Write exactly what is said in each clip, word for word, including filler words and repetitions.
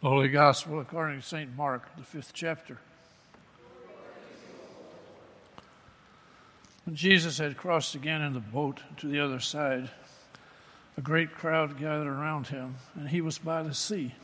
Holy Gospel according to Saint Mark, the fifth chapter. When Jesus had crossed again in the boat to the other side, a great crowd gathered around him, and he was by the sea.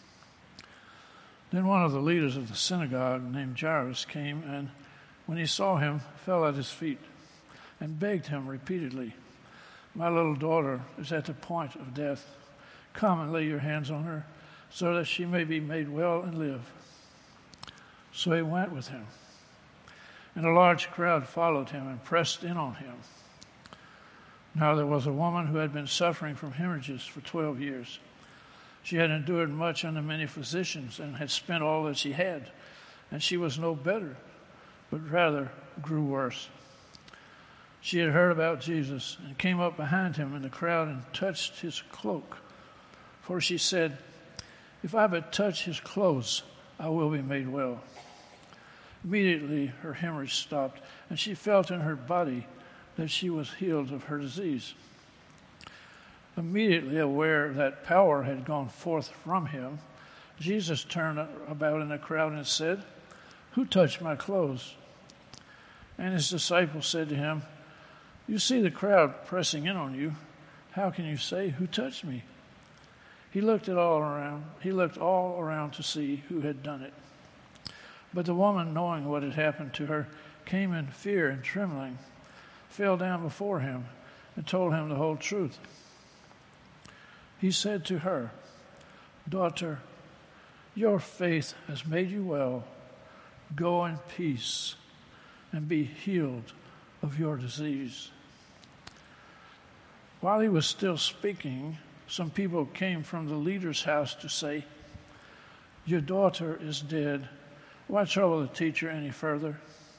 Then one of the leaders of the synagogue, named Jairus, came, and when he saw him, fell at his feet and begged him repeatedly, "My little daughter is at the point of death. Come and lay your hands on her, so that she may be made well and live." So he went with him, and a large crowd followed him and pressed in on him. Now there was a woman who had been suffering from hemorrhages for twelve years. She had endured much under many physicians and had spent all that she had, and she was no better, but rather grew worse. She had heard about Jesus and came up behind him in the crowd and touched his cloak. For she said, "If I but touch his clothes, I will be made well." Immediately her hemorrhage stopped, and she felt in her body that she was healed of her disease. Immediately aware that power had gone forth from him, Jesus turned about in the crowd and said, "Who touched my clothes?" And his disciples said to him, "You see the crowd pressing in on you. How can you say, 'Who touched me?'" He looked at all around. He looked all around to see who had done it. But the woman, knowing what had happened to her, came in fear and trembling, fell down before him, and told him the whole truth. He said to her, "Daughter, your faith has made you well. Go in peace and be healed of your disease." While he was still speaking, some people came from the leader's house to say, "Your daughter is dead. Why trouble the teacher any further?"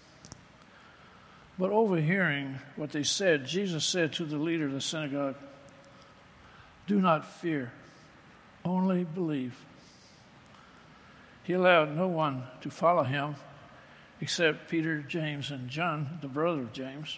But overhearing what they said, Jesus said to the leader of the synagogue, "Do not fear, only believe." He allowed no one to follow him except Peter, James, and John, the brother of James.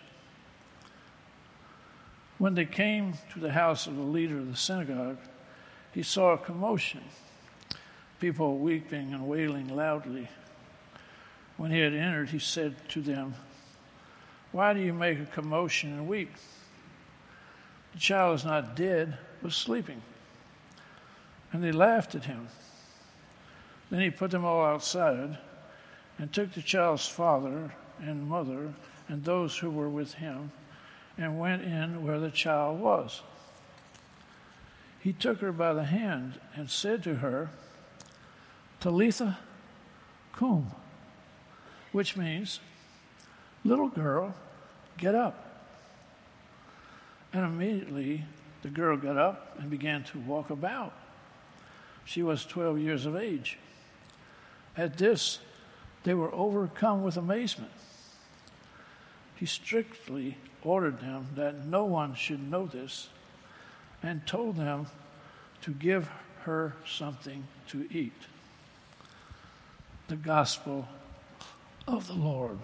When they came to the house of the leader of the synagogue, he saw a commotion, people weeping and wailing loudly. When he had entered, he said to them, "Why do you make a commotion and weep? The child is not dead, but sleeping." And they laughed at him. Then he put them all outside and took the child's father and mother and those who were with him and went in where the child was. He took her by the hand and said to her, "Talitha cum," which means, "Little girl, get up." And immediately the girl got up and began to walk about. She was twelve years of age. At this, they were overcome with amazement. He strictly ordered them that no one should know this and told them to give her something to eat. The Gospel of the Lord.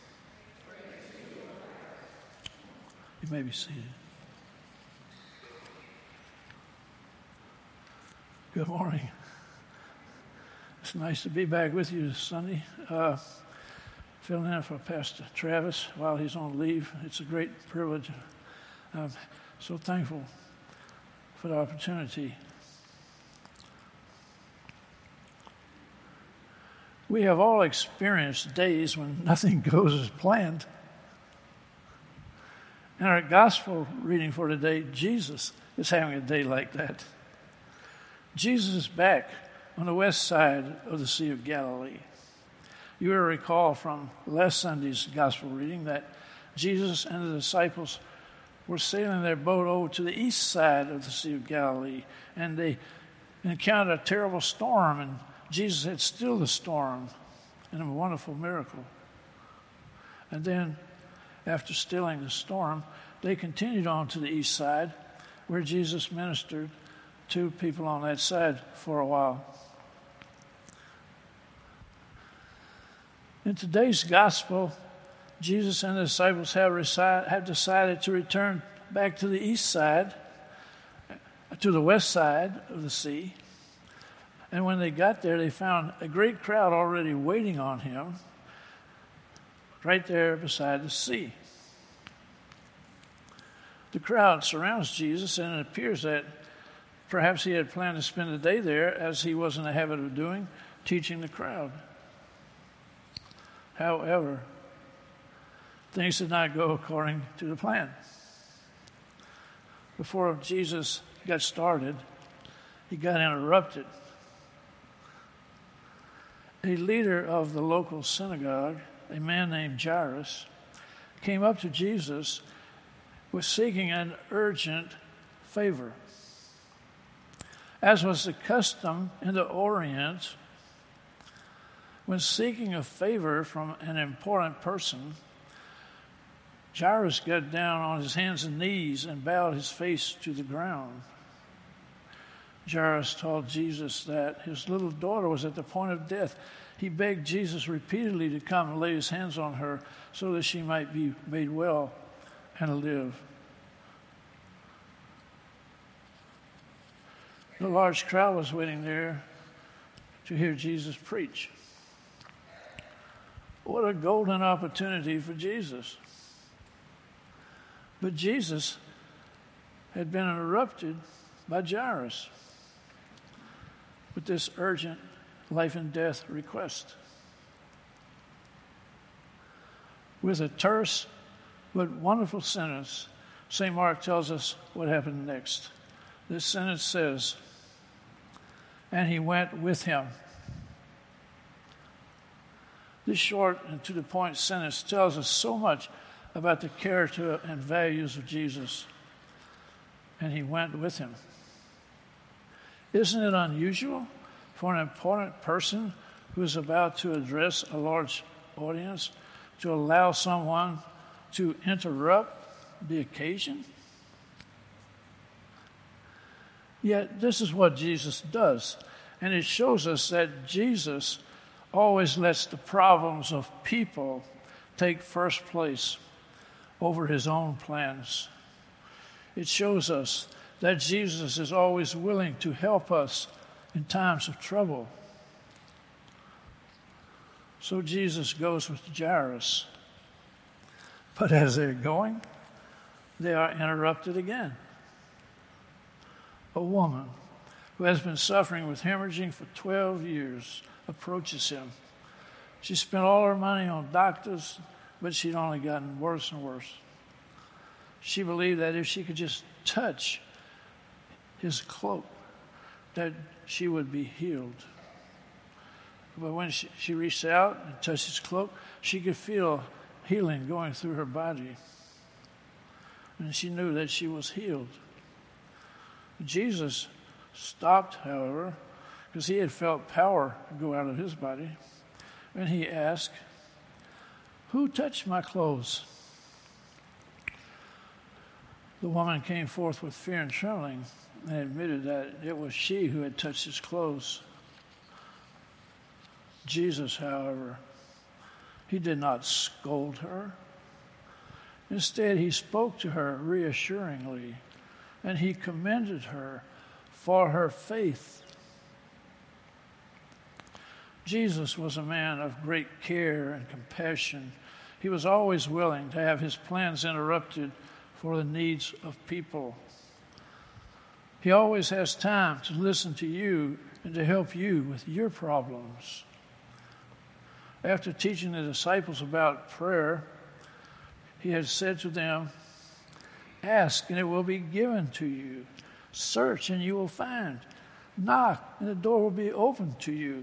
You may be seated. Good morning. It's nice to be back with you this Sunday. Uh, filling in for Pastor Travis while he's on leave. It's a great privilege. I'm so thankful for the opportunity. We have all experienced days when nothing goes as planned. In our gospel reading for today, Jesus is having a day like that. Jesus is back on the west side of the Sea of Galilee. You will recall from last Sunday's gospel reading that Jesus and the disciples were sailing their boat over to the east side of the Sea of Galilee, and they encountered a terrible storm, and Jesus had stilled the storm in a wonderful miracle. And then, after stilling the storm, they continued on to the east side, where Jesus ministered to people on that side for a while. In today's gospel, Jesus and the disciples have, reci- have decided to return back to the east side, to the west side of the sea, And when they got there, they found a great crowd already waiting on him right there beside the sea. The crowd surrounds Jesus, and it appears that perhaps he had planned to spend the day there, as he was in the habit of doing, teaching the crowd. However, things did not go according to the plan. Before Jesus got started, he got interrupted. A leader of the local synagogue, a man named Jairus, came up to Jesus with seeking an urgent favor. As was the custom in the Orient, when seeking a favor from an important person, Jairus got down on his hands and knees and bowed his face to the ground. Jairus told Jesus that his little daughter was at the point of death. He begged Jesus repeatedly to come and lay his hands on her so that she might be made well and live. The large crowd was waiting there to hear Jesus preach. What a golden opportunity for Jesus. But Jesus had been interrupted by Jairus with this urgent life and death request. With a terse but wonderful sentence, Saint Mark tells us what happened next. This sentence says, "And he went with him." This short and to-the-point sentence tells us so much about the character and values of Jesus. And he went with him. Isn't it unusual for an important person who is about to address a large audience to allow someone to interrupt the occasion? Yet this is what Jesus does, and it shows us that Jesus always lets the problems of people take first place over his own plans. It shows us that Jesus is always willing to help us in times of trouble. So Jesus goes with Jairus. But as they're going, they are interrupted again. A woman who has been suffering with hemorrhaging for twelve years approaches him. She spent all her money on doctors, but she'd only gotten worse and worse. She believed that if she could just touch his cloak, that she would be healed. But when she, she reached out and touched his cloak, she could feel healing going through her body. And she knew that she was healed. Jesus stopped, however, because he had felt power go out of his body. And he asked, "Who touched my clothes?" The woman came forth with fear and trembling and admitted that it was she who had touched his clothes. Jesus, however, he did not scold her. Instead, he spoke to her reassuringly, and he commended her for her faith. Jesus was a man of great care and compassion. He was always willing to have his plans interrupted for the needs of people. He always has time to listen to you and to help you with your problems. After teaching the disciples about prayer, he had said to them, "Ask and it will be given to you. Search and you will find. Knock and the door will be opened to you."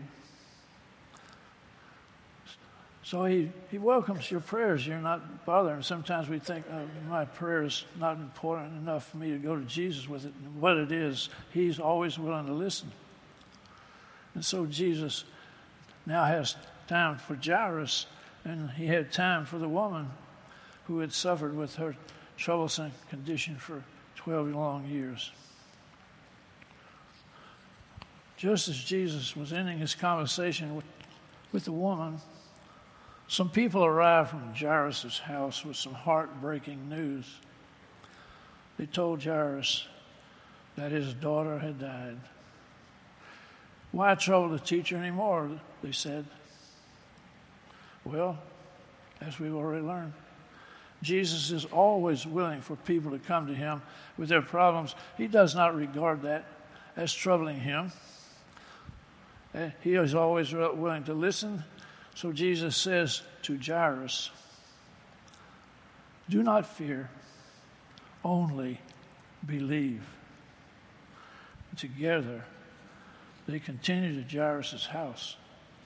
So he, he welcomes your prayers. You're not bothering. Sometimes we think, oh, my prayer is not important enough for me to go to Jesus with it. And what it is, he's always willing to listen. And so Jesus now has time for Jairus, and he had time for the woman who had suffered with her troublesome condition for twelve long years. Just as Jesus was ending his conversation with, with the woman, some people arrived from Jairus' house with some heartbreaking news. They told Jairus that his daughter had died. Why trouble the teacher anymore? They said. Well, as we've already learned, Jesus is always willing for people to come to him with their problems. He does not regard that as troubling him. He is always willing to listen. So Jesus says to Jairus, do not fear, only believe. Together, they continue to Jairus' house.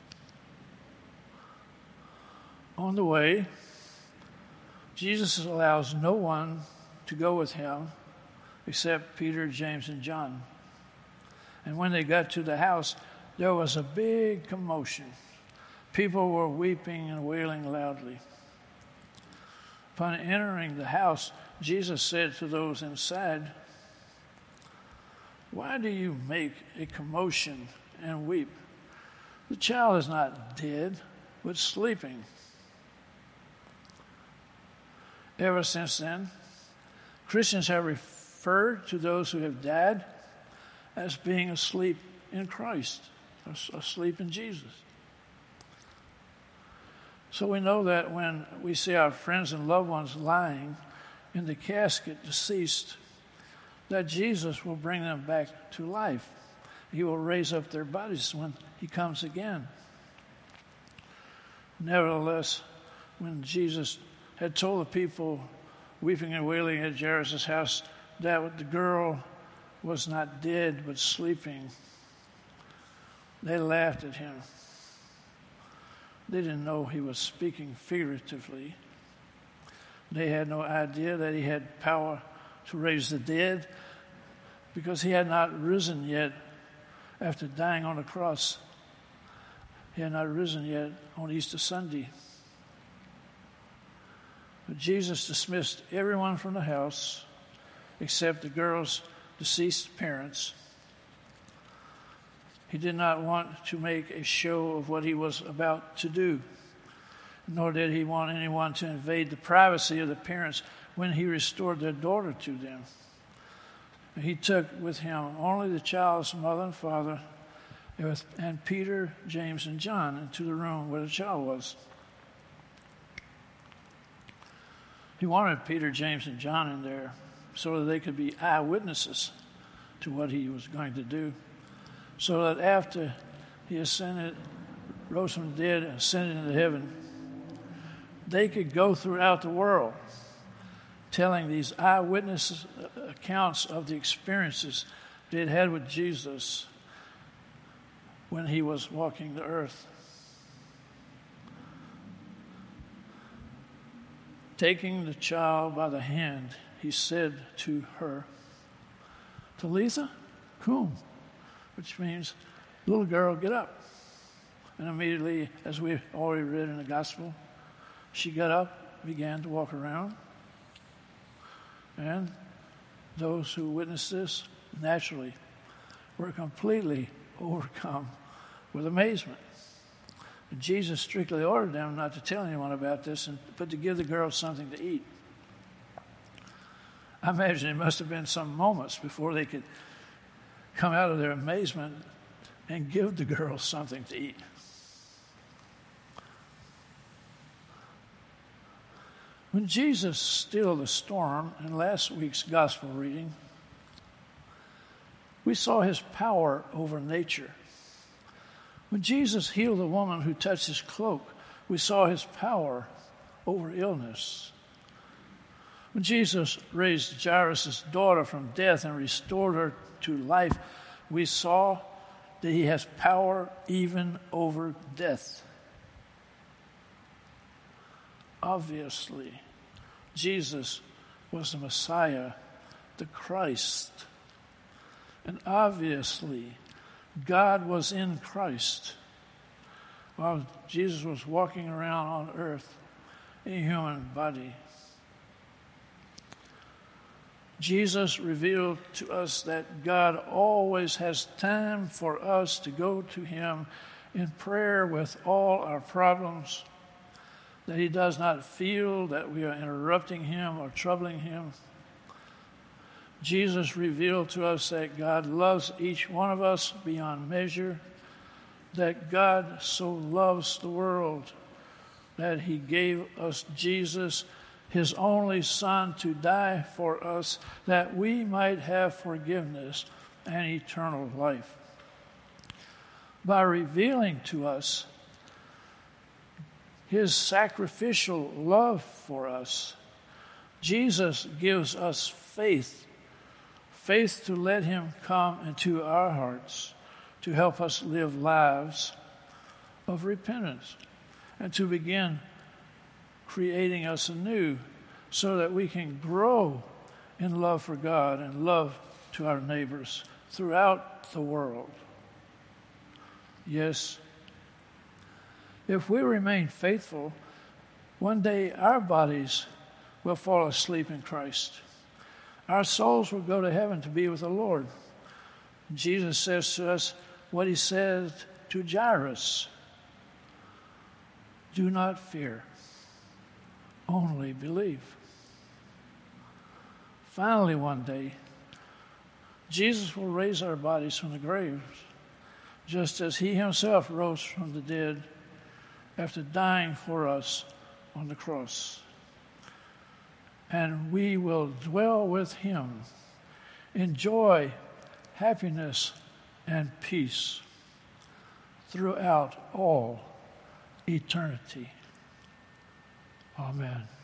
On the way, Jesus allows no one to go with him except Peter, James, and John. And when they got to the house, there was a big commotion. People were weeping and wailing loudly. Upon entering the house, Jesus said to those inside, why do you make a commotion and weep? The child is not dead, but sleeping. Ever since then, Christians have referred to those who have died as being asleep in Christ, asleep in Jesus. So we know that when we see our friends and loved ones lying in the casket, deceased, that Jesus will bring them back to life. He will raise up their bodies when he comes again. Nevertheless, when Jesus had told the people weeping and wailing at Jairus' house that the girl was not dead but sleeping, they laughed at him. They didn't know he was speaking figuratively. They had no idea that he had power to raise the dead, because he had not risen yet after dying on the cross. He had not risen yet on Easter Sunday. But Jesus dismissed everyone from the house except the girl's deceased parents. He did not want to make a show of what he was about to do, nor did he want anyone to invade the privacy of the parents when he restored their daughter to them. He took with him only the child's mother and father, and Peter, James, and John into the room where the child was. He wanted Peter, James, and John in there so that they could be eyewitnesses to what he was going to do, so that after he ascended, rose from the dead, and ascended into heaven, they could go throughout the world telling these eyewitness accounts of the experiences they had had with Jesus when he was walking the earth. Taking the child by the hand, he said to her, Talitha cum, which means, little girl, get up. And immediately, as we've already read in the gospel, she got up, began to walk around. And those who witnessed this, naturally, were completely overcome with amazement. And Jesus strictly ordered them not to tell anyone about this, and, but to give the girl something to eat. I imagine it must have been some moments before they could come out of their amazement and give the girl something to eat. When Jesus stilled the storm in last week's gospel reading, we saw his power over nature. When Jesus healed the woman who touched his cloak, we saw his power over illness. When Jesus raised Jairus' daughter from death and restored her to life, we saw that he has power even over death. Obviously, Jesus was the Messiah, the Christ. And obviously, God was in Christ while Jesus was walking around on earth in a human body. Jesus revealed to us that God always has time for us to go to him in prayer with all our problems, that he does not feel that we are interrupting him or troubling him. Jesus revealed to us that God loves each one of us beyond measure, that God so loves the world that he gave us Jesus, his only Son, to die for us, that we might have forgiveness and eternal life. By revealing to us his sacrificial love for us, Jesus gives us faith, faith to let him come into our hearts, to help us live lives of repentance, and to begin creating us anew so that we can grow in love for God and love to our neighbors throughout the world. Yes, if we remain faithful, one day our bodies will fall asleep in Christ. Our souls will go to heaven to be with the Lord. Jesus says to us what he said to Jairus: do not fear, only believe. Finally, one day, Jesus will raise our bodies from the graves, just as he himself rose from the dead after dying for us on the cross. And we will dwell with him in joy, happiness, and peace throughout all eternity. Amen.